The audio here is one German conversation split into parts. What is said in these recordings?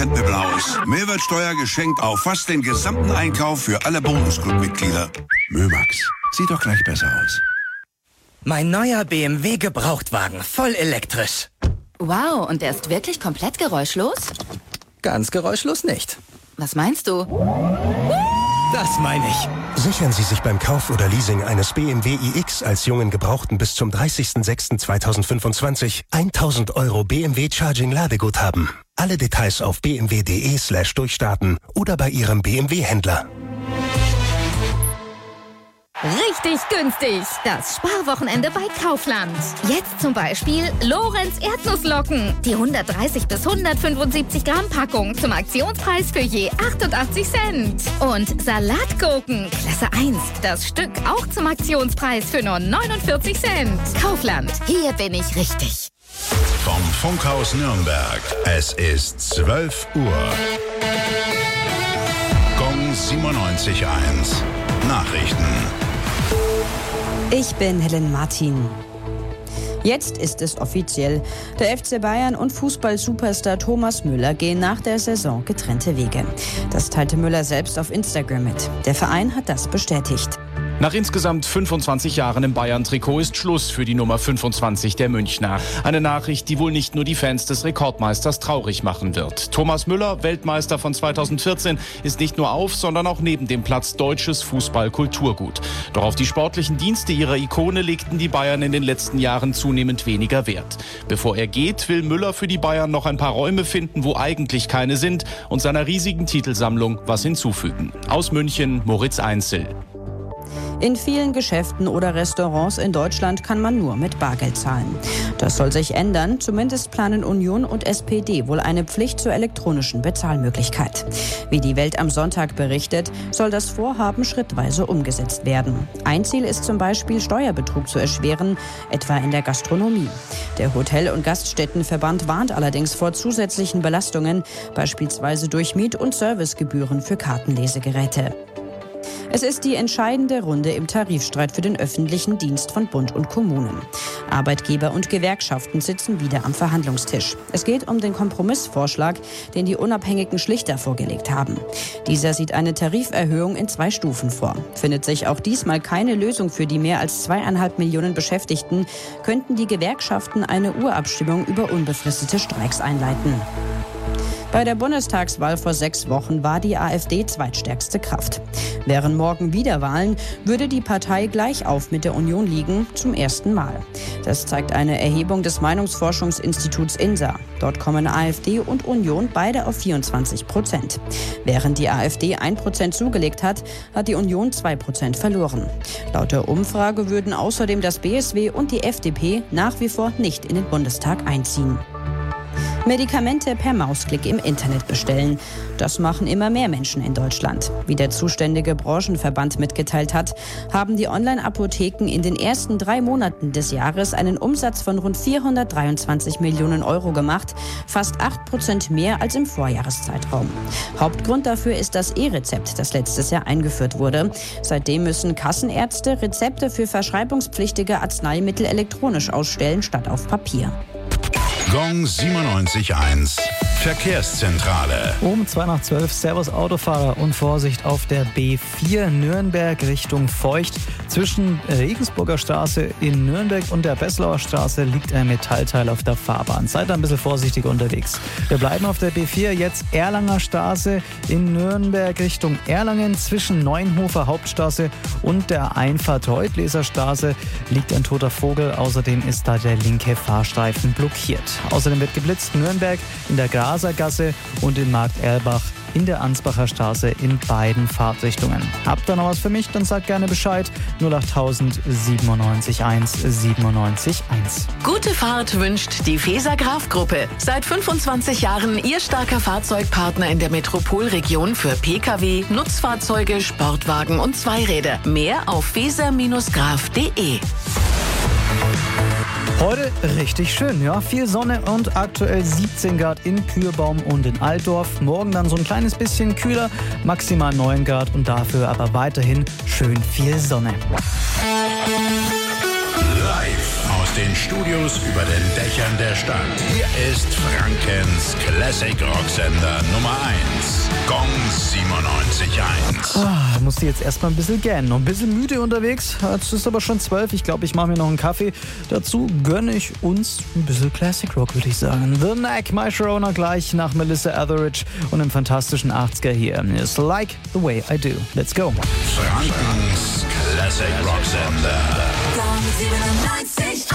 brennt mir blau aus. Mehrwertsteuer geschenkt auf fast den gesamten Einkauf für alle Bonusclub-Mitglieder. Mömax, sieht doch gleich besser aus. Mein neuer BMW Gebrauchtwagen, voll elektrisch. Wow, und der ist wirklich komplett geräuschlos? Ganz geräuschlos nicht. Was meinst du? Das meine ich. Sichern Sie sich beim Kauf oder Leasing eines BMW iX als jungen Gebrauchten bis zum 30.06.2025 1.000 € BMW Charging Ladeguthaben. Alle Details auf bmw.de/durchstarten oder bei Ihrem BMW-Händler. Richtig günstig. Das Sparwochenende bei Kaufland. Jetzt zum Beispiel Lorenz Erdnusslocken. Die 130 bis 175 Gramm Packung zum Aktionspreis für je 88 Cent. Und Salatgurken, Klasse 1. Das Stück auch zum Aktionspreis für nur 49 Cent. Kaufland. Hier bin ich richtig. Vom Funkhaus Nürnberg. Es ist 12 Uhr. Gong 97.1. Nachrichten. Ich bin Helen Martin. Jetzt ist es offiziell. Der FC Bayern und Fußball-Superstar Thomas Müller gehen nach der Saison getrennte Wege. Das teilte Müller selbst auf Instagram mit. Der Verein hat das bestätigt. Nach insgesamt 25 Jahren im Bayern-Trikot ist Schluss für die Nummer 25 der Münchner. Eine Nachricht, die wohl nicht nur die Fans des Rekordmeisters traurig machen wird. Thomas Müller, Weltmeister von 2014, ist nicht nur auf, sondern auch neben dem Platz deutsches Fußball-Kulturgut. Doch auf die sportlichen Dienste ihrer Ikone legten die Bayern in den letzten Jahren zunehmend weniger Wert. Bevor er geht, will Müller für die Bayern noch ein paar Räume finden, wo eigentlich keine sind, und seiner riesigen Titelsammlung was hinzufügen. Aus München, Moritz Einzel. In vielen Geschäften oder Restaurants in Deutschland kann man nur mit Bargeld zahlen. Das soll sich ändern. Zumindest planen Union und SPD wohl eine Pflicht zur elektronischen Bezahlmöglichkeit. Wie die Welt am Sonntag berichtet, soll das Vorhaben schrittweise umgesetzt werden. Ein Ziel ist zum Beispiel, Steuerbetrug zu erschweren, etwa in der Gastronomie. Der Hotel- und Gaststättenverband warnt allerdings vor zusätzlichen Belastungen, beispielsweise durch Miet- und Servicegebühren für Kartenlesegeräte. Es ist die entscheidende Runde im Tarifstreit für den öffentlichen Dienst von Bund und Kommunen. Arbeitgeber und Gewerkschaften sitzen wieder am Verhandlungstisch. Es geht um den Kompromissvorschlag, den die unabhängigen Schlichter vorgelegt haben. Dieser sieht eine Tariferhöhung in 2 Stufen vor. Findet sich auch diesmal keine Lösung für die mehr als 2,5 Millionen Beschäftigten, könnten die Gewerkschaften eine Urabstimmung über unbefristete Streiks einleiten. Bei der Bundestagswahl vor 6 Wochen war die AfD zweitstärkste Kraft. Wären morgen wieder Wahlen, würde die Partei gleich auf mit der Union liegen, zum ersten Mal. Das zeigt eine Erhebung des Meinungsforschungsinstituts INSA. Dort kommen AfD und Union beide auf 24%. Während die AfD 1% zugelegt hat, hat die Union 2% verloren. Laut der Umfrage würden außerdem das BSW und die FDP nach wie vor nicht in den Bundestag einziehen. Medikamente per Mausklick im Internet bestellen. Das machen immer mehr Menschen in Deutschland. Wie der zuständige Branchenverband mitgeteilt hat, haben die Online-Apotheken in den ersten 3 Monaten des Jahres einen Umsatz von rund 423 Millionen € gemacht, fast 8% mehr als im Vorjahreszeitraum. Hauptgrund dafür ist das E-Rezept, das letztes Jahr eingeführt wurde. Seitdem müssen Kassenärzte Rezepte für verschreibungspflichtige Arzneimittel elektronisch ausstellen, statt auf Papier. Gong 97.1. Verkehrszentrale. Um 11:02, Servus Autofahrer und Vorsicht auf der B4 Nürnberg Richtung Feucht. Zwischen Regensburger Straße in Nürnberg und der Beslauer Straße liegt ein Metallteil auf der Fahrbahn. Seid ein bisschen vorsichtiger unterwegs. Wir bleiben auf der B4, jetzt Erlanger Straße in Nürnberg Richtung Erlangen. Zwischen Neuenhofer Hauptstraße und der Einfahrt Reutleser Straße liegt ein toter Vogel. Außerdem ist da der linke Fahrstreifen blockiert. Außerdem wird geblitzt Nürnberg in der Grasergasse und in Markt Erlbach in der Ansbacher Straße in beiden Fahrtrichtungen. Habt ihr noch was für mich? Dann sagt gerne Bescheid. 08000 97 1 97 1. Gute Fahrt wünscht die Feser Graf Gruppe. Seit 25 Jahren Ihr starker Fahrzeugpartner in der Metropolregion für Pkw, Nutzfahrzeuge, Sportwagen und Zweiräder. Mehr auf feser-graf.de. Heute richtig schön, ja. Viel Sonne und aktuell 17 Grad in Kürbaum und in Altdorf. Morgen dann so ein kleines bisschen kühler, maximal 9 Grad und dafür aber weiterhin schön viel Sonne. Live aus den Studios über den Dächern der Stadt. Hier ist Frankens Classic Rocksender Nummer 1. Gong 97.1. Musste jetzt erstmal ein bisschen gähnen. Noch ein bisschen müde unterwegs. Es ist aber schon 12. Ich glaube, ich mache mir noch einen Kaffee. Dazu gönne ich uns ein bisschen Classic Rock, würde ich sagen. The Knack, My Sharona gleich nach Melissa Etheridge und im fantastischen 80er hier ist Like the Way I Do. Let's go. Frankens Classic Rocksender. Gong 97.1.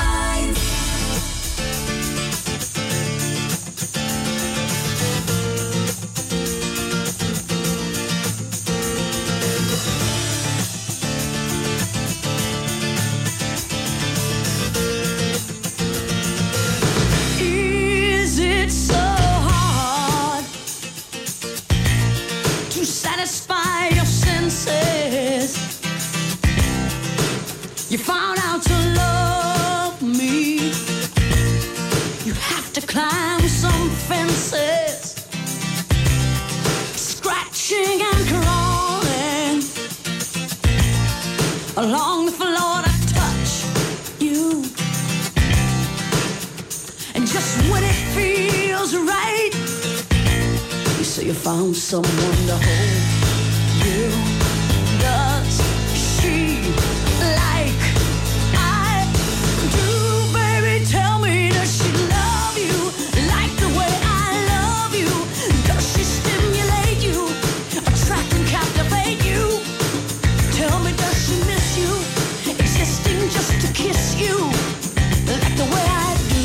Satisfy your senses. You found out to love me. You have to climb some fences, scratching and crawling along the floor to touch you. And just when it feels right, you say you found someone to hold you. Does she like I do, baby? Tell me, does she love you like the way I love you? Does she stimulate you, attract and captivate you? Tell me, does she miss you, existing just to kiss you like the way I do?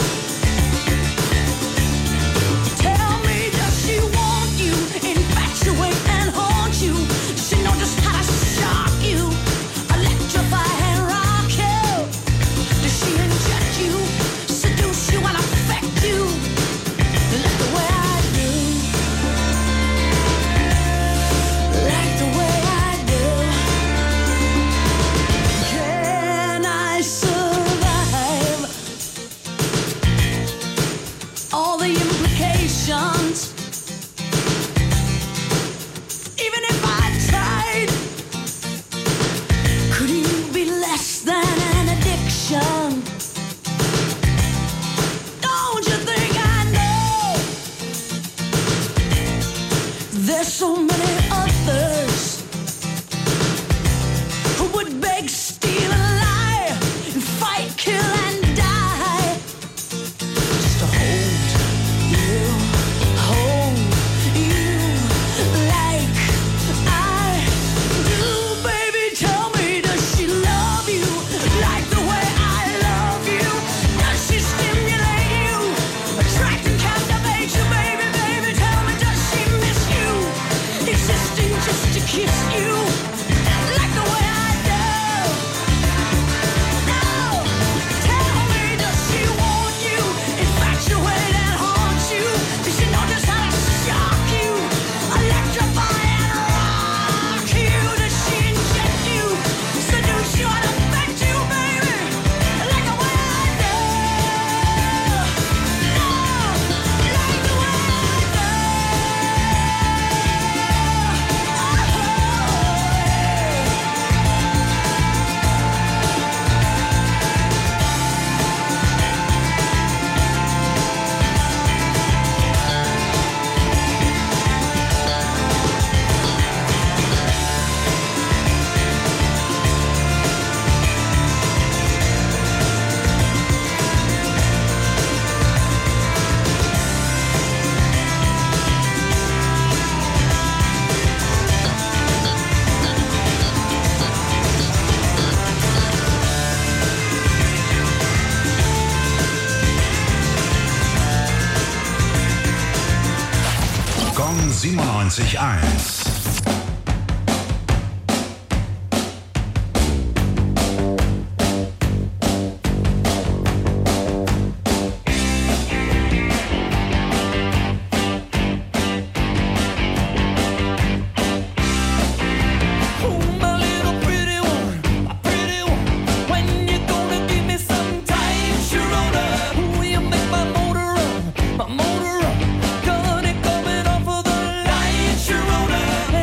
Tell me, does she want you, infatuate and haunt you? Does she know just how to shock you, electrify and rock you? Does she inject you, seduce you and affect you like the way I do? Like the way I do. Can I survive all the implications? Even if I tried, could you be less than an addiction? Don't you think I know there's so many others who would beg, steal and lie, and fight, kill and die just to hold you like I do, baby. Tell me, does she love you like the way I love you? Does she stimulate you, attract and captivate you, baby, baby? Tell me, does she miss you, existing just to kiss you like the way I do? No, tell me, does she want you, infatuate and haunt you? Does she know just how to shock you, electrify and rock you? Does she inject you, seduce you and affect you, baby, like the way I do? No, like the way I do. Gong 97.1. My motor run, gun it coming off of the line, Sharona.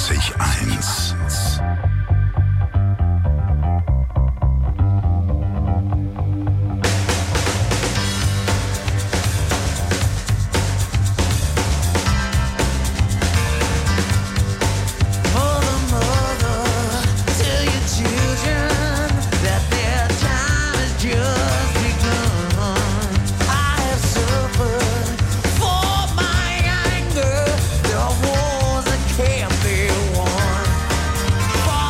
95.1. Can't be one.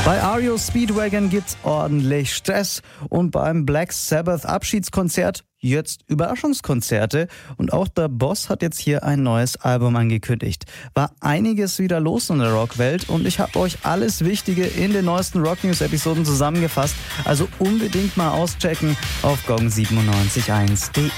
Bei REO Speedwagon gibt's ordentlich Stress und beim Black Sabbath Abschiedskonzert jetzt Überraschungskonzerte und auch der Boss hat jetzt hier ein neues Album angekündigt. War einiges wieder los in der Rockwelt und ich habe euch alles Wichtige in den neuesten Rock News Episoden zusammengefasst, also unbedingt mal auschecken auf gong971.de.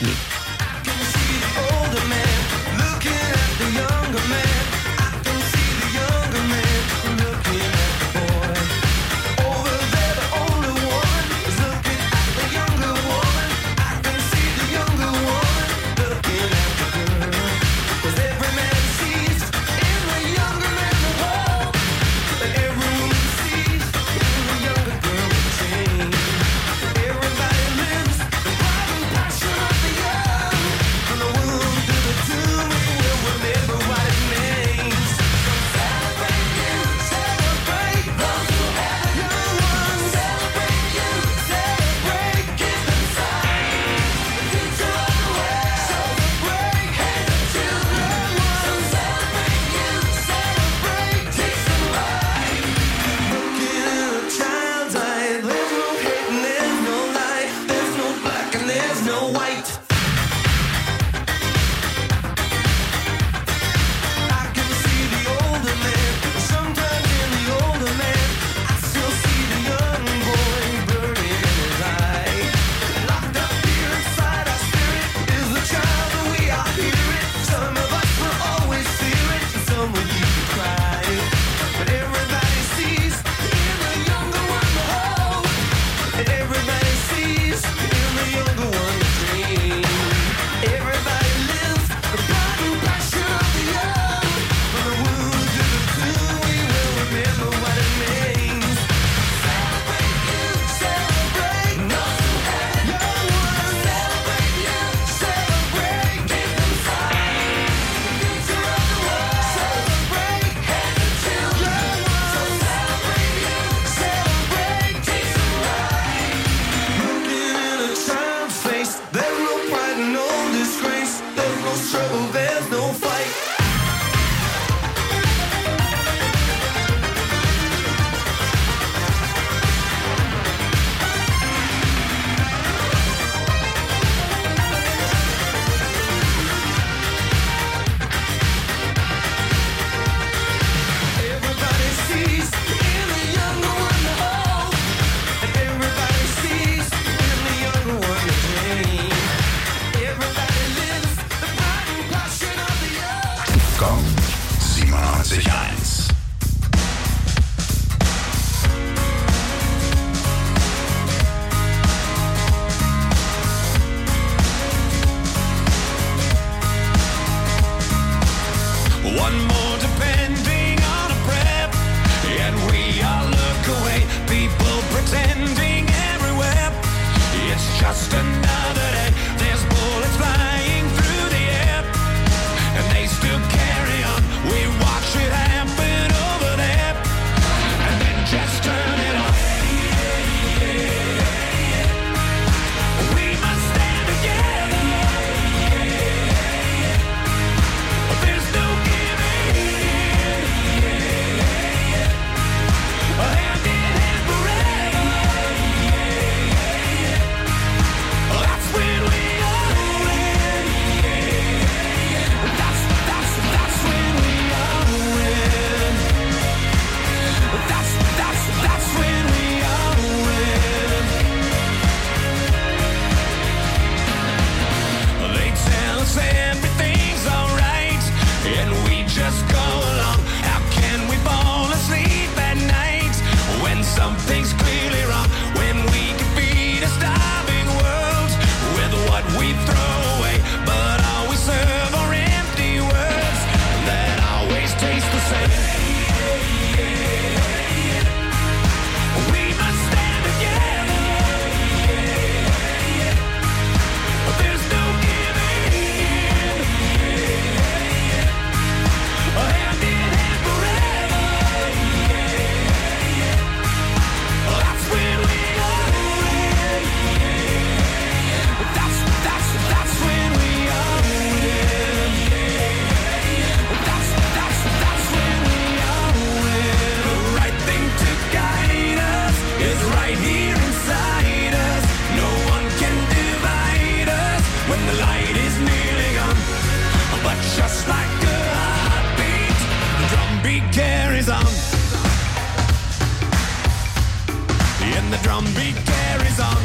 beat carries on.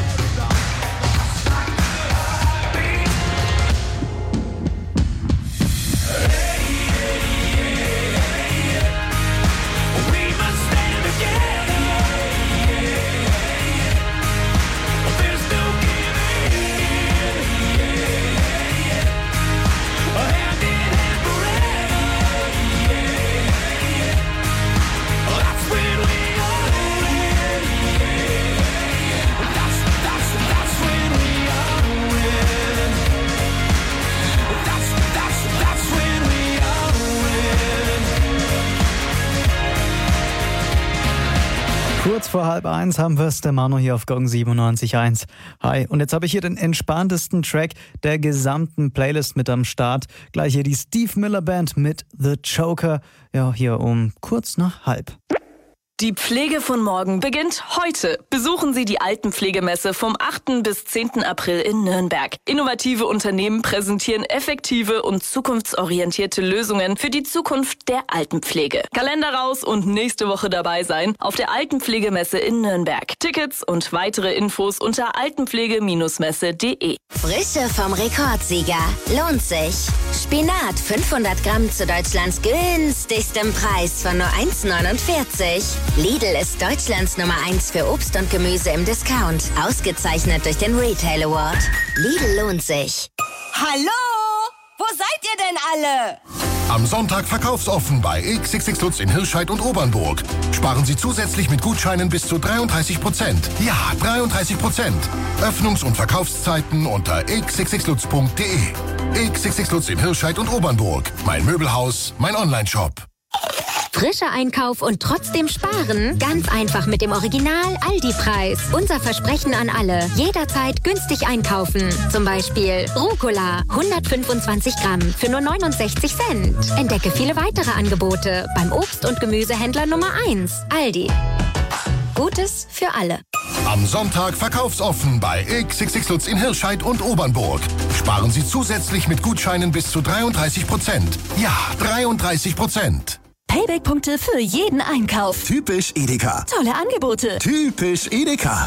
Kurz vor 12:30 haben wir es, der Manu hier auf Gong 97.1. Hi, und jetzt habe ich hier den entspanntesten Track der gesamten Playlist mit am Start. Gleich hier die Steve Miller Band mit The Joker. Ja, hier um kurz nach 12:30. Die Pflege von morgen beginnt heute. Besuchen Sie die Altenpflegemesse vom 8. bis 10. April in Nürnberg. Innovative Unternehmen präsentieren effektive und zukunftsorientierte Lösungen für die Zukunft der Altenpflege. Kalender raus und nächste Woche dabei sein auf der Altenpflegemesse in Nürnberg. Tickets und weitere Infos unter altenpflege-messe.de. Frische vom Rekordsieger. Lohnt sich. Spinat 500 Gramm zu Deutschlands günstigstem Preis von nur 1,49. Lidl ist Deutschlands Nummer 1 für Obst und Gemüse im Discount. Ausgezeichnet durch den Retail Award. Lidl lohnt sich. Hallo? Wo seid ihr denn alle? Am Sonntag verkaufsoffen bei XXX Lutz in Hirscheid und Obernburg. Sparen Sie zusätzlich mit Gutscheinen bis zu 33%. Ja, 33%. Öffnungs- und Verkaufszeiten unter xxxlutz.de. XXX Lutz in Hirscheid und Obernburg. Mein Möbelhaus, mein Onlineshop. Frischer Einkauf und trotzdem sparen? Ganz einfach mit dem Original Aldi-Preis. Unser Versprechen an alle. Jederzeit günstig einkaufen. Zum Beispiel Rucola 125 Gramm für nur 69 Cent. Entdecke viele weitere Angebote beim Obst- und Gemüsehändler Nummer 1. Aldi. Gutes für alle. Am Sonntag verkaufsoffen bei XXX Lutz in Hirscheid und Obernburg. Sparen Sie zusätzlich mit Gutscheinen bis zu 33%. Ja, 33%. Payback-Punkte für jeden Einkauf. Typisch Edeka. Tolle Angebote. Typisch Edeka.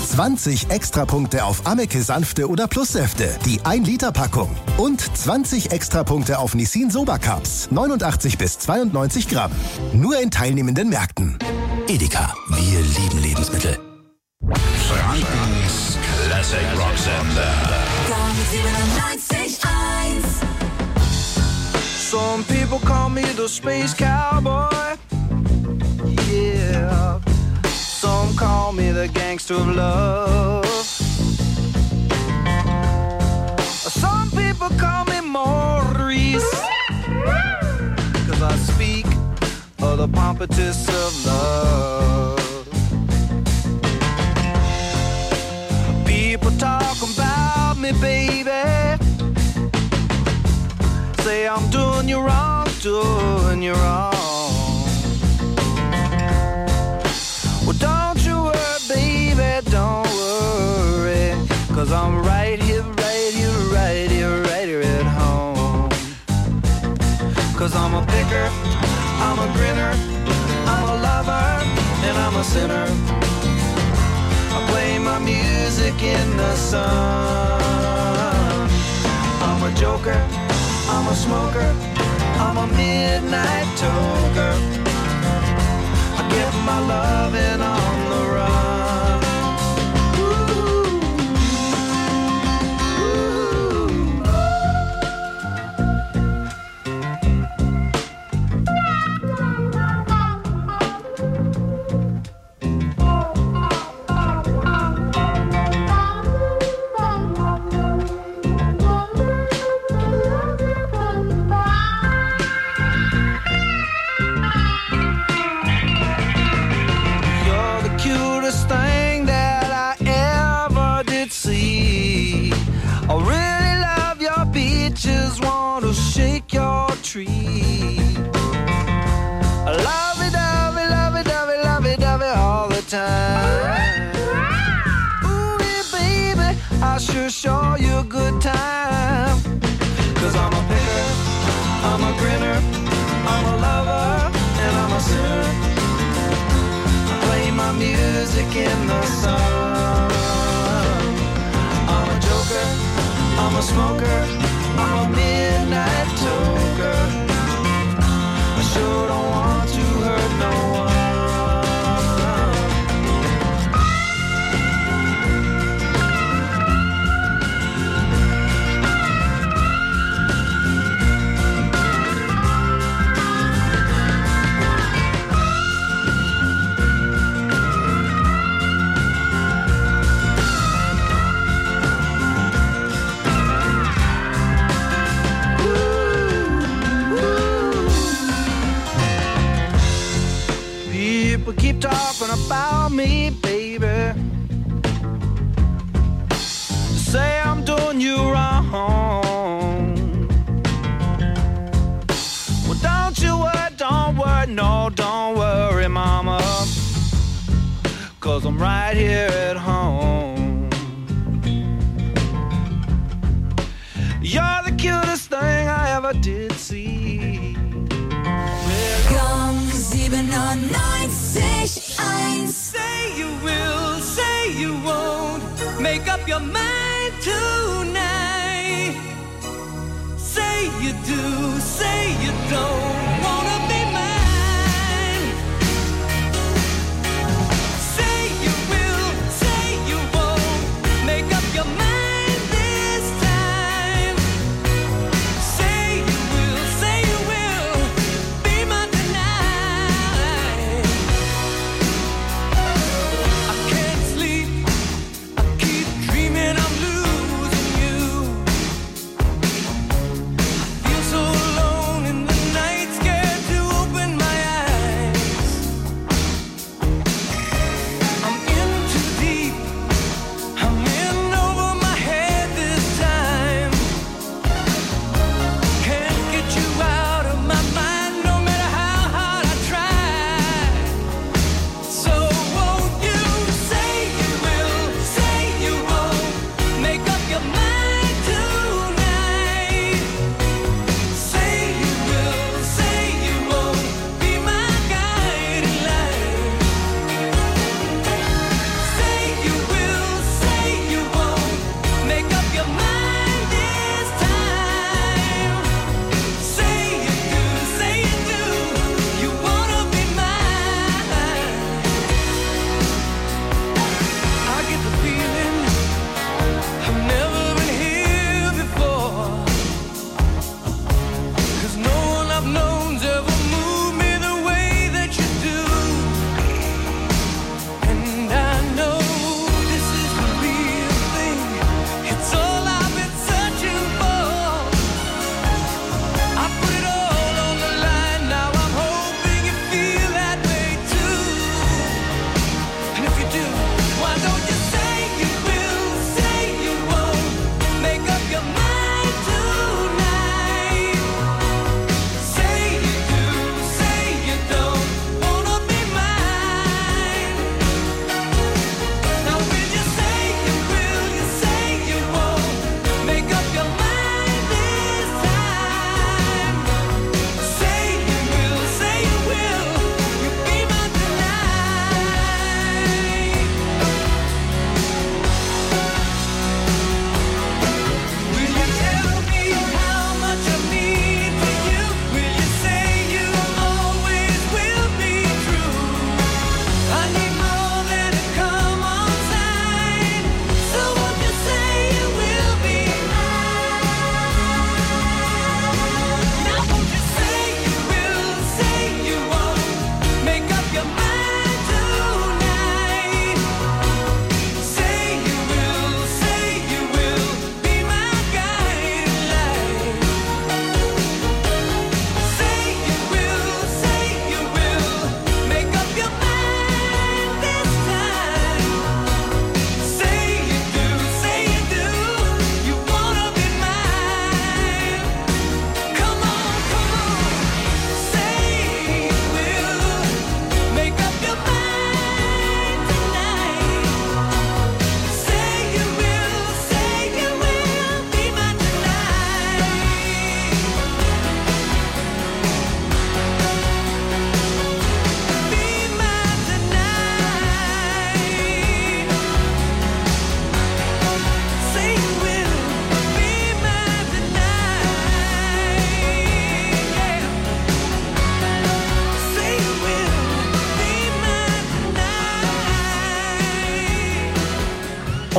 20 Extrapunkte auf Ameke Sanfte oder Plussäfte, die 1-Liter-Packung. Und 20 Extrapunkte auf Nissin Soba Cups, 89 bis 92 Gramm. Nur in teilnehmenden Märkten. Edeka, wir lieben Lebensmittel. Frankens Classic Rocksender. Gong 97.1. Some people call me the space cowboy. Yeah. Some call me the gangster of love. Some people call me Maurice. 'Cause I speak of the pompatus of love. People talk about me, baby. Say I'm doing you wrong, doing you wrong. Well, don't you worry, baby, don't worry. 'Cause I'm right here, right here, right here, right here at home. 'Cause I'm a picker, I'm a grinner, I'm a lover, and I'm a sinner. I play my music in the sun. I'm a joker, I'm a smoker, I'm a midnight toker. I get my loving on the run. Thing that I ever did see. I really love your beaches, want to shake your tree. I love it, dovey, love it, dovey, love it, dovey all the time. Ooh, yeah, baby, I sure show you a good time. 'Cause I'm a picker, I'm a grinner, I'm a lover, and I'm a sinner. Play my music in the sun. a smoker, I'm a midnight toker. I sure don't want to hurt no one. People keep talking about me, baby. Say I'm doing you wrong. Well, don't you worry, no, don't worry, mama. 'Cause I'm right here at home. You're the cutest thing I ever did see. Komm, 97.1. Say you will, say you won't. Make up your mind tonight. Say you do, say you don't. Wanna be mine. Say you will, say you won't. Make up your mind this time. Say you will, say you will. Be mine tonight. I can't sleep. I keep dreaming I'm losing you. I feel so alone in the nights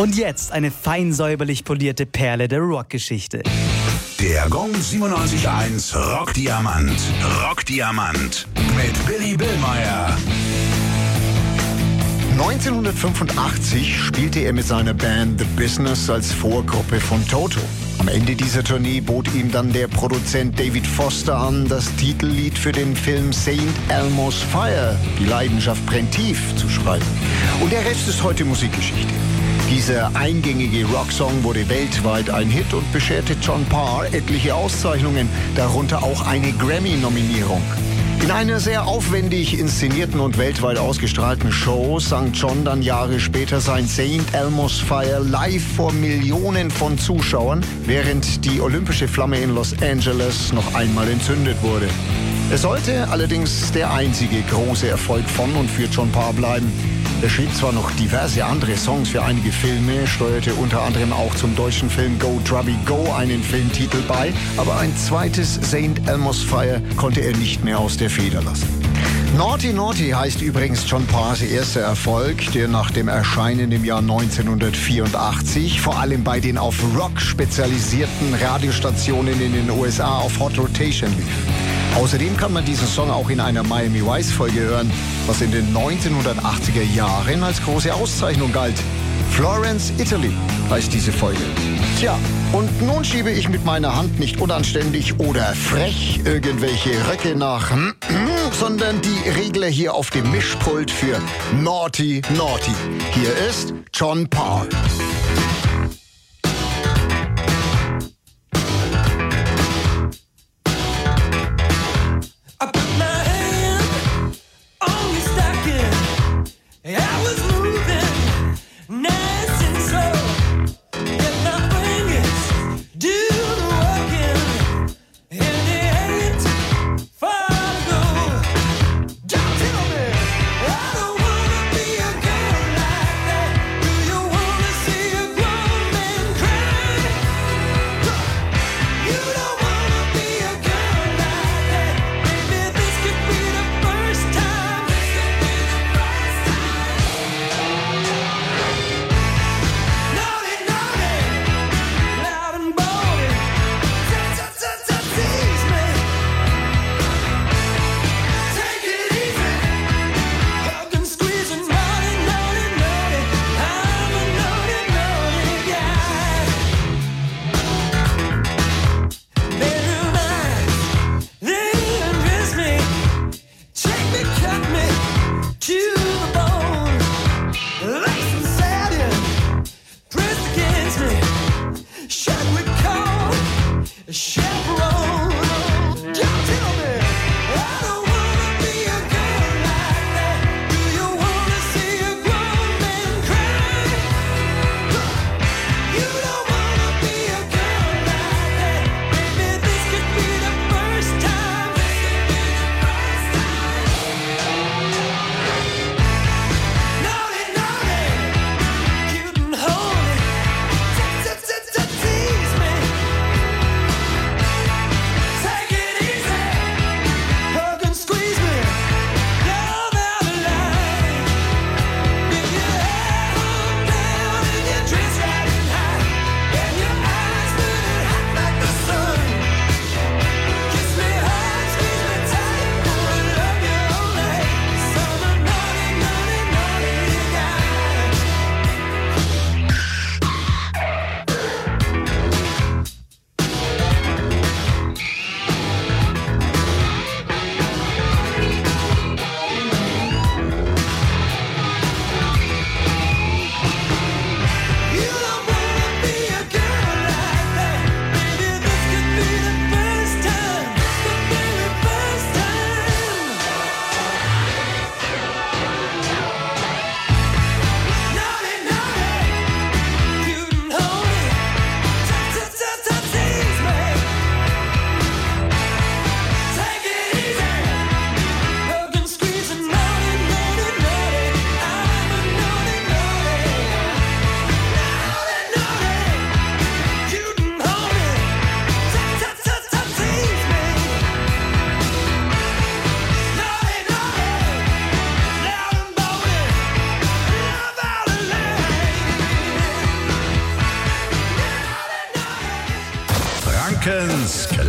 Und jetzt eine fein säuberlich polierte Perle der Rockgeschichte. Der Gong 97.1 Rockdiamant. Rockdiamant. Mit Billy Billmeyer. 1985 spielte er mit seiner Band The Business als Vorgruppe von Toto. Am Ende dieser Tournee bot ihm dann der Produzent David Foster an, das Titellied für den Film St. Elmo's Fire, die Leidenschaft brennt tief, zu schreiben. Und der Rest ist heute Musikgeschichte. Dieser eingängige Rocksong wurde weltweit ein Hit und bescherte John Parr etliche Auszeichnungen, darunter auch eine Grammy-Nominierung. In einer sehr aufwendig inszenierten und weltweit ausgestrahlten Show sang John dann Jahre später sein St. Elmo's Fire live vor Millionen von Zuschauern, während die olympische Flamme in Los Angeles noch einmal entzündet wurde. Es sollte allerdings der einzige große Erfolg von und für John Parr bleiben. Er schrieb zwar noch diverse andere Songs für einige Filme, steuerte unter anderem auch zum deutschen Film Go Drubby Go einen Filmtitel bei, aber ein zweites St. Elmo's Fire konnte er nicht mehr aus der Feder lassen. Naughty Naughty heißt übrigens John Parrs erster Erfolg, der nach dem Erscheinen im Jahr 1984 vor allem bei den auf Rock spezialisierten Radiostationen in den USA auf Hot Rotation lief. Außerdem kann man diesen Song auch in einer Miami Vice-Folge hören, was in den 1980er Jahren als große Auszeichnung galt. Florence, Italy heißt diese Folge. Tja, und nun schiebe ich mit meiner Hand nicht unanständig oder frech irgendwelche Röcke nach, sondern die Regler hier auf dem Mischpult für Naughty Naughty. Hier ist John Parr. I don't wanna be a girl like that. Do you wanna see a girl?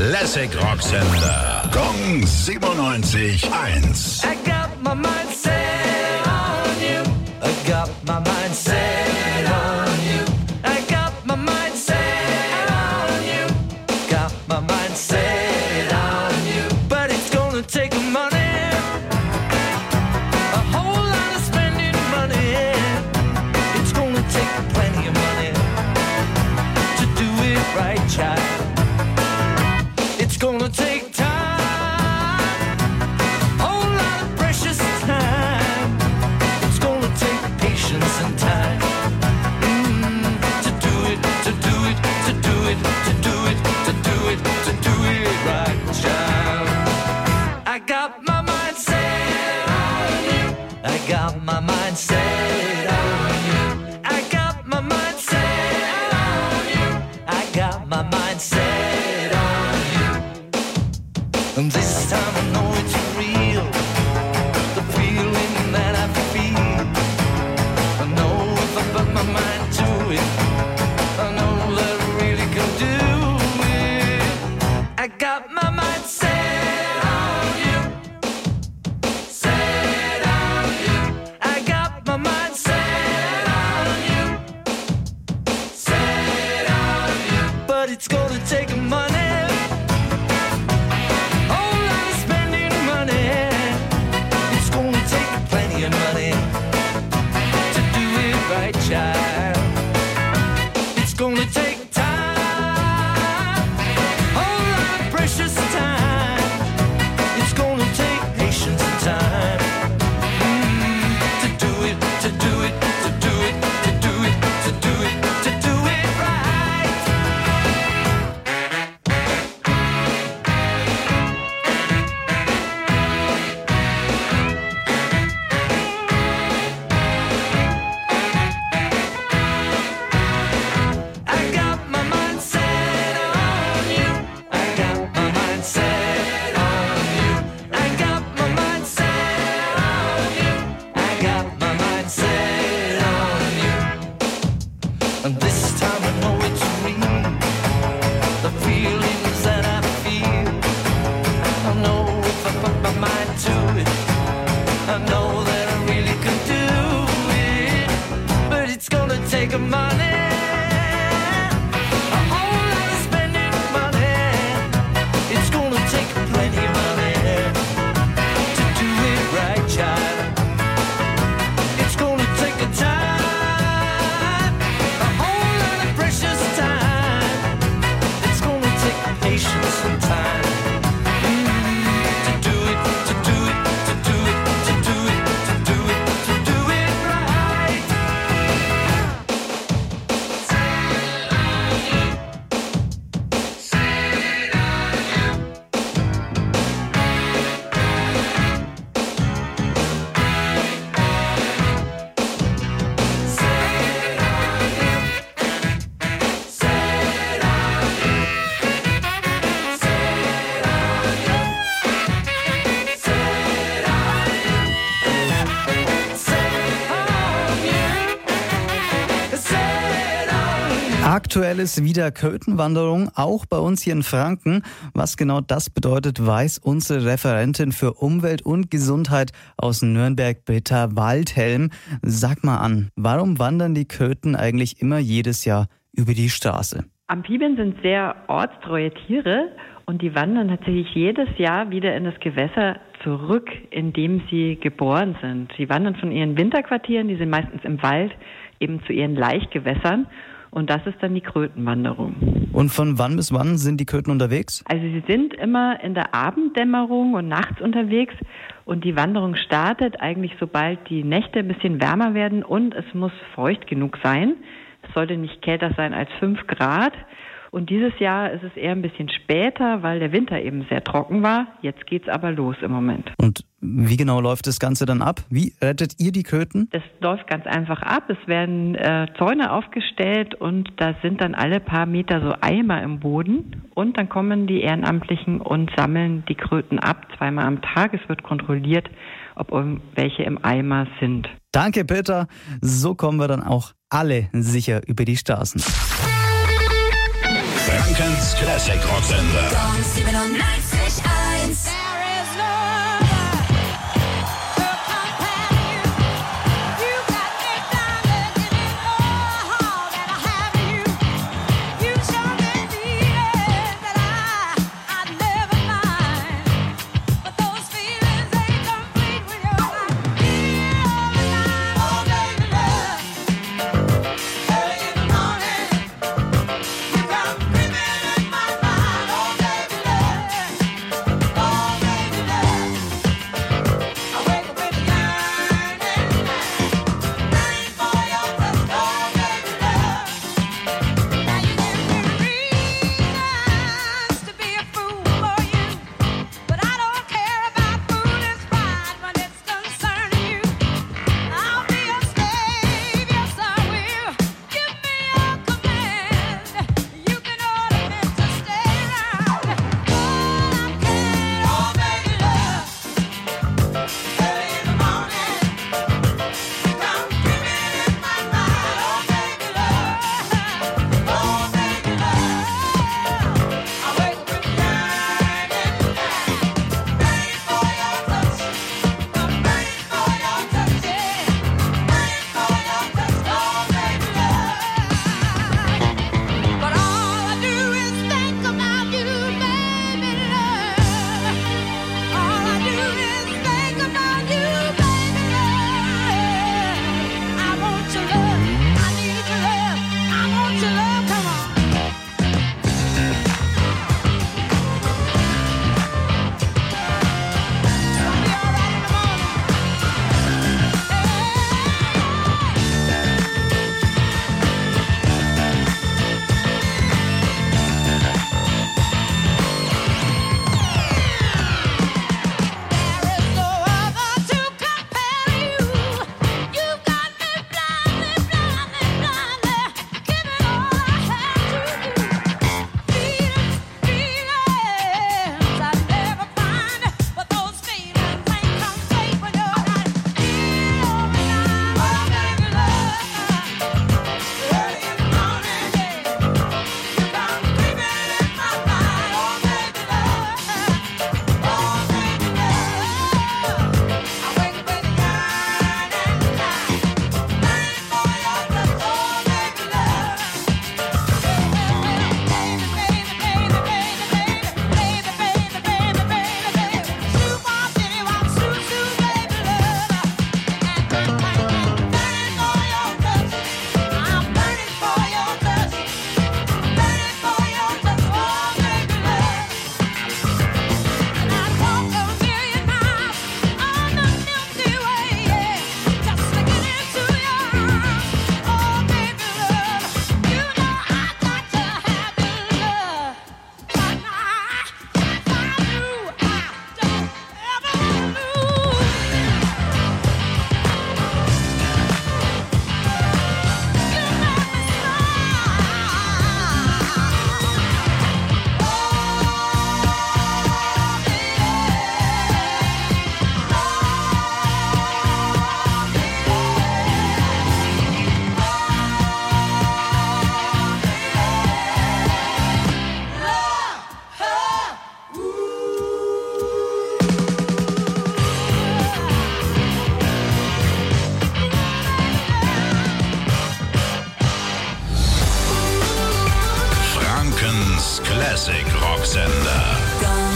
Classic Rocksender. Gong 97.1. I got my mind set on you. I got my mind set on you. I got my mind set on you. Got my mind set on you. But it's gonna take money. A whole lot of spending money. It's gonna take plenty of money to do it right, child. It's gonna take time. And time to do it right, child. I got my mind set on you. I got my mind set on you. I got my mind set on you. I got my mind set on you. And this time I know it's real. The feeling that I feel. Put my mind to it. I know that I really can do it. I got my mind set on you. Set on you. I got my mind set on you. Set on you. But it's gonna take money. Whole lot of spending money. It's gonna take plenty of money. Right, child. It's gonna take time, whole lot of precious time. It's gonna take patience and time to do it, to do it, to do it, to do it, to do it, to do it right. And this time I know it's real. The feelings that I feel. I know if I put my mind to it, I know that I really can do it. But it's gonna take money. A whole lot of spending money. It's gonna take plenty of money to do it right, child. It's gonna take a time. Patience and time to do it, to do it, to do it, to do it, to do it, to do it right. Aktuell ist wieder Köthenwanderung, auch bei uns hier in Franken. Was genau das bedeutet, weiß unsere Referentin für Umwelt und Gesundheit aus Nürnberg, Britta Waldhelm. Sag mal an, warum wandern die Köthen eigentlich immer jedes Jahr über die Straße? Amphibien sind sehr ortstreue Tiere und die wandern tatsächlich jedes Jahr wieder in das Gewässer zurück, in dem sie geboren sind. Sie wandern von ihren Winterquartieren, die sind meistens im Wald, eben zu ihren Laichgewässern. Und das ist dann die Krötenwanderung. Und von wann bis wann sind die Köthen unterwegs? Also sie sind immer in der Abenddämmerung und nachts unterwegs. Und die Wanderung startet eigentlich, sobald die Nächte ein bisschen wärmer werden. Und es muss feucht genug sein. Es sollte nicht kälter sein als 5 Grad. Und dieses Jahr ist es eher ein bisschen später, weil der Winter eben sehr trocken war. Jetzt geht's aber los im Moment. Und wie genau läuft das Ganze dann ab? Wie rettet ihr die Köthen? Das läuft ganz einfach ab. Es werden Zäune aufgestellt und da sind dann alle paar Meter so Eimer im Boden. Und dann kommen die Ehrenamtlichen und sammeln die Kröten ab, 2-mal am Tag. Es wird kontrolliert, ob welche im Eimer sind. Danke, Peter. So kommen wir dann auch alle sicher über die Straßen. Frankens Classic Rocksender. Gong 97.1. Classic Rocksender. Gong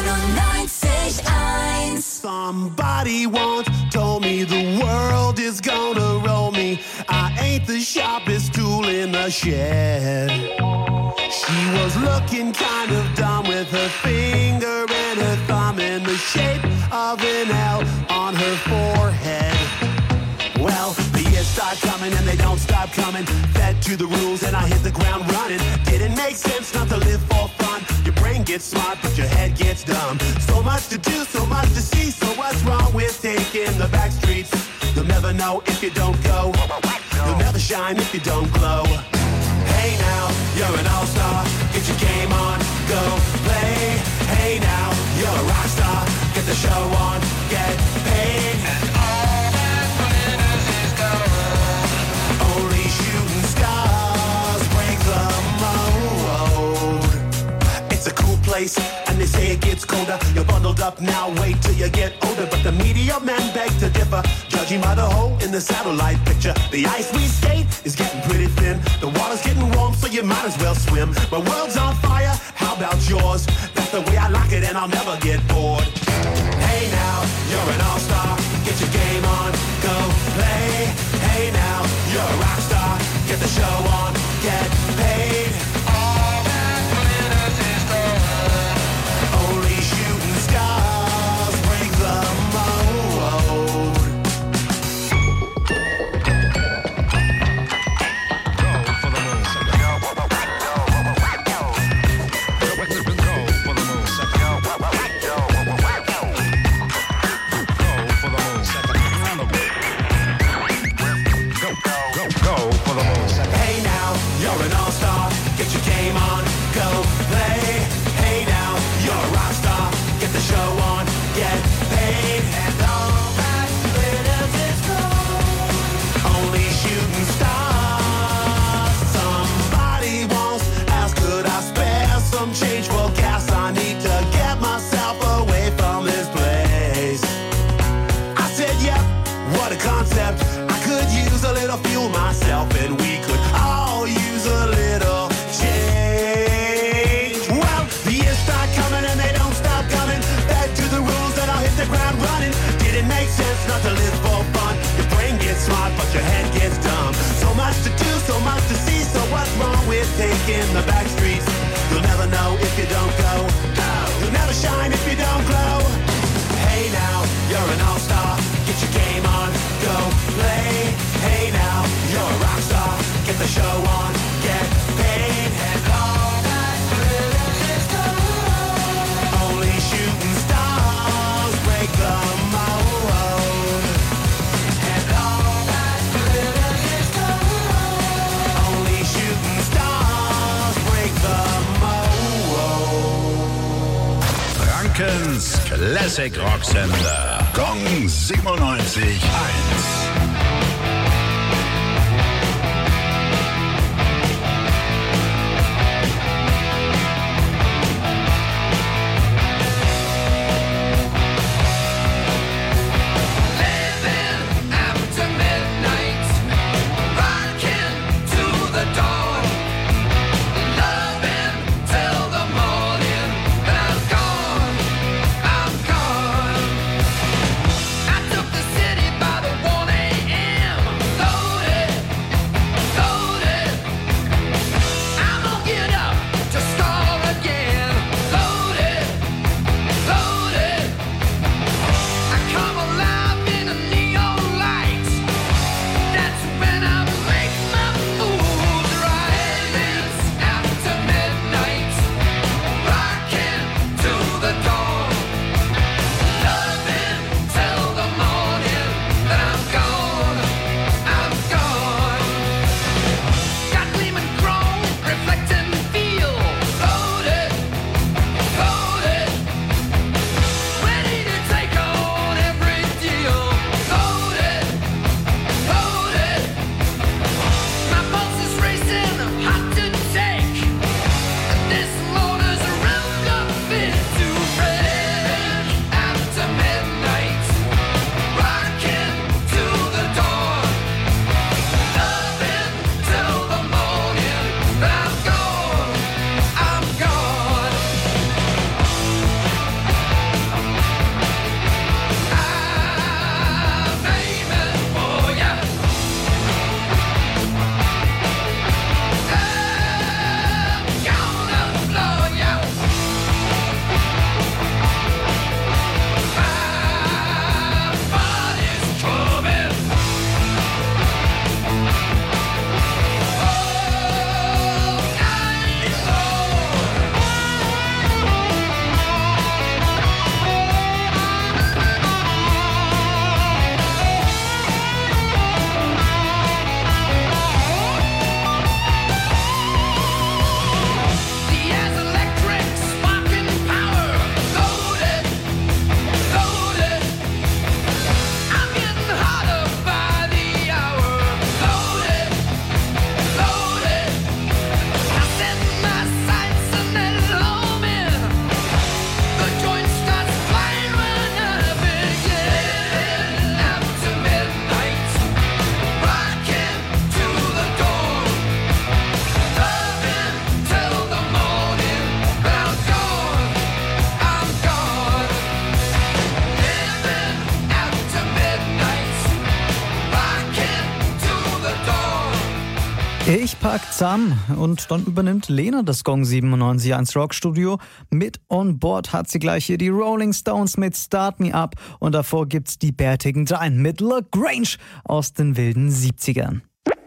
97.1. Somebody once told me the world is gonna roll me. I ain't the sharpest tool in the shed. She was looking kind of dumb with her finger and her thumb in the shape of an L on her forehead. Well, the years start coming and they don't stop coming. Fed to the rules and I hit the ground running. Didn't make sense not to live for fun. Your brain gets smart but your head gets dumb. So much to do, so much to see. So what's wrong with taking the back streets? You'll never know if you don't go. You'll never shine if you don't glow. Hey now, you're an all-star. Get your game on, go play. Hey now, you're a rock star. Get the show on, get paid. And all that glitters is gold. Only shooting stars break the mold. place. And they say it gets colder. You're bundled up now, wait till you get older. But the media men beg to differ, judging by the hole in the satellite picture. The ice we skate is getting pretty thin. The water's getting warm, so you might as well swim. My world's on fire, how about yours? That's the way I like it, and I'll never get bored. Hey now, you're an all-star. Get your game on, go play. Hey now, you're a rock star. Get the show on, get paid. All that glitters is gold. Only shooting stars break the mold. Hey now, you're an all-star. Get your game on, go play. Hey now, you're a rock star. Get the show on, get paid. And all that glitters is gold. Only shooting stars. Somebody once asked, could I spare some change for gas? I need to get myself away from this place. I said, yep, what a concept. I could use a little fuel myself, and we could all use a little change. Well, the years start coming and they don't stop coming. Back to the rules and I'll hit the ground running. Did it make sense not to live for fun? Your brain gets smart, but your head gets dumb. So much to do, so much to see. So what's wrong with taking the back streets? You'll never know if you don't go. You'll never shine if you don't glow. Hey now, you're an all-star. Get your game on, go play. Hey now, you're a rock star. Get the show on, get paid. And all that glitters is gold. Only shooting stars break the mold. And all that glitters is gold. Only shooting stars break the mold. Frankens Classic Rocksender. Gong 97.1. I took the city by the Ich pack zusammen und dann übernimmt Lena das Gong 97.1 Rockstudio. Mit on board hat sie gleich hier die Rolling Stones mit Start Me Up und davor gibt's die bärtigen Dreien mit LaGrange aus den wilden 70ern.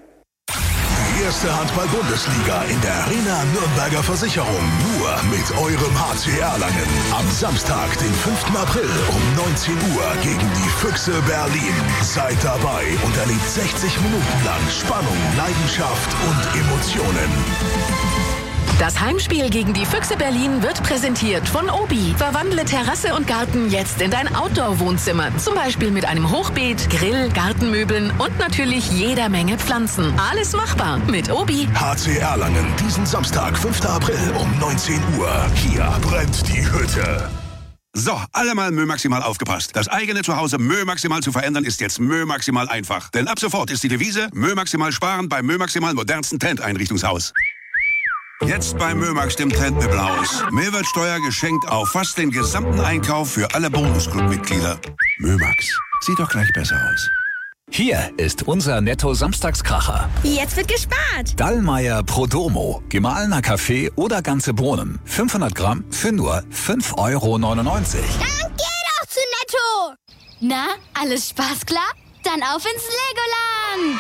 Die erste Handball-Bundesliga in der Arena Nürnberger Versicherung. Nur mit eurem HC Erlangen. Am Samstag, den 5. April um 19 Uhr gegen die Füchse Berlin. Seid dabei und erlebt 60 Minuten lang Spannung, Leidenschaft und Emotionen. Das Heimspiel gegen die Füchse Berlin wird präsentiert von Obi. Verwandle Terrasse und Garten jetzt in dein Outdoor-Wohnzimmer. Zum Beispiel mit einem Hochbeet, Grill, Gartenmöbeln und natürlich jeder Menge Pflanzen. Alles machbar mit Obi. HC Erlangen, diesen Samstag, 5. April um 19 Uhr. Hier brennt die Hütte. So, alle mal Mö Maximal aufgepasst. Das eigene Zuhause Mö Maximal zu verändern ist jetzt Mö Maximal einfach. Denn ab sofort ist die Devise Mö Maximal sparen beim Mö Maximal modernsten Tent-Einrichtungshaus. Jetzt bei Mömax, dem Trendmöbelhaus. Mehrwertsteuer geschenkt auf fast den gesamten Einkauf für alle Bonusclub-Mitglieder. Mömax, sieht doch gleich besser aus. Hier ist unser Netto-Samstagskracher. Jetzt wird gespart. Dallmayr Prodomo. Gemahlener Kaffee oder ganze Bohnen. 500 Gramm für nur 5,99 €. Dann geh doch zu Netto. Na, alles Spaß klar? Dann auf ins Legoland.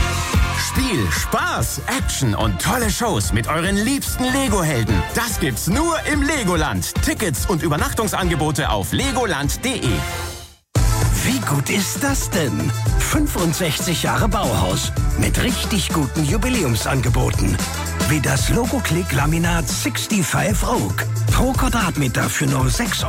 Spiel, Spaß, Action und tolle Shows mit euren liebsten Lego-Helden. Das gibt's nur im Legoland. Tickets und Übernachtungsangebote auf legoland.de. Wie gut ist das denn? 65 Jahre Bauhaus mit richtig guten Jubiläumsangeboten. Wie das Logo-Click Laminat 65 Oak. Pro Quadratmeter für nur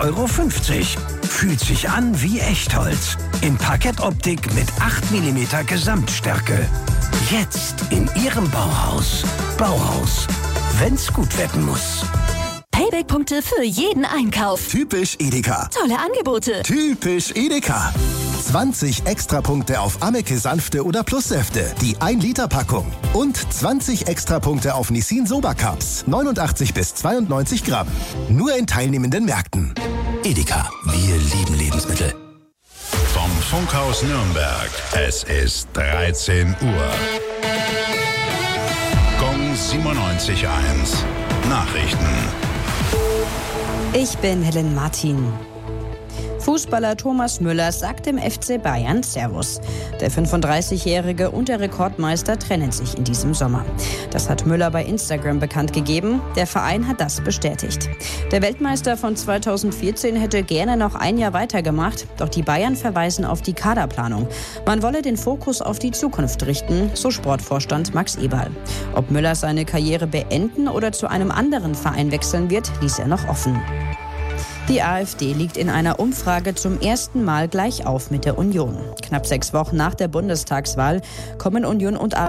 6,50 €. Fühlt sich an wie Echtholz. In Parkettoptik mit 8 mm Gesamtstärke. Jetzt in Ihrem Bauhaus. Bauhaus. Wenn's gut werden muss. Payback-Punkte für jeden Einkauf. Typisch Edeka. Tolle Angebote. Typisch Edeka. 20 Extrapunkte auf Ameke Sanfte oder Plussäfte. Die 1-Liter-Packung. Und 20 Extrapunkte auf Nissin Soba Cups. 89 bis 92 Gramm. Nur in teilnehmenden Märkten. Edeka. Wir lieben Lebensmittel. Vom Funkhaus Nürnberg. Es ist 13 Uhr. Gong 97.1. Nachrichten. Ich bin Helen Martin. Fußballer Thomas Müller sagt dem FC Bayern Servus. Der 35-Jährige und der Rekordmeister trennen sich in diesem Sommer. Das hat Müller bei Instagram bekannt gegeben. Der Verein hat das bestätigt. Der Weltmeister von 2014 hätte gerne noch ein Jahr weitergemacht, doch die Bayern verweisen auf die Kaderplanung. Man wolle den Fokus auf die Zukunft richten, so Sportvorstand Max Eberl. Ob Müller seine Karriere beenden oder zu einem anderen Verein wechseln wird, ließ er noch offen. Die AfD liegt in einer Umfrage zum ersten Mal gleich auf mit der Union. Knapp 6 Wochen nach der Bundestagswahl kommen Union und AfD